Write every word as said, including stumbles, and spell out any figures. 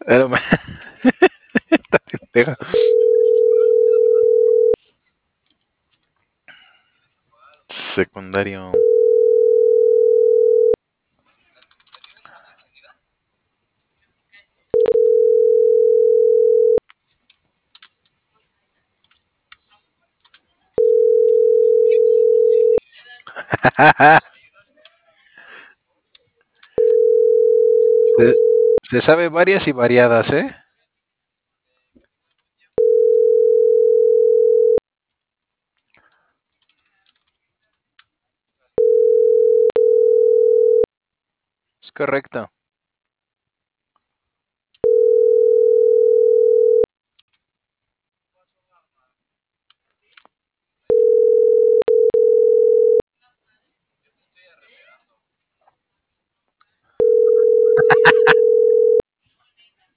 Pero me- Esta pendeja. Secundario. Se, se sabe varias y variadas, ¿eh? Es correcto.